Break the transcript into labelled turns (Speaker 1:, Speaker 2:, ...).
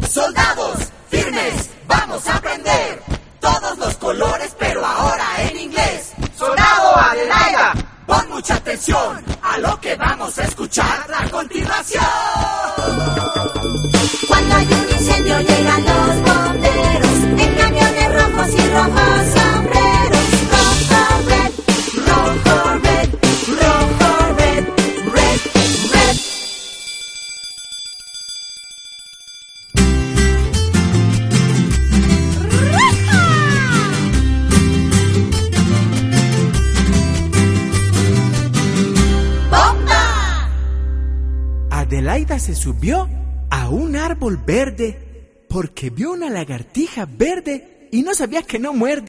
Speaker 1: Soldados, firmes, vamos a aprender todos los colores, pero ahora en inglés.
Speaker 2: ¡Soldado Adelaida!
Speaker 1: Pon mucha atención a lo que vamos a escuchar a continuación.
Speaker 3: Cuando hay un incendio llegan los bomberos en camiones rojos y rojos sombreros. Rojo, red, rojo, red, rojo, red, red, red. ¡Bomba!
Speaker 4: Adelaida se subió a un árbol verde porque vio una lagartija verde y no sabía que no muerde.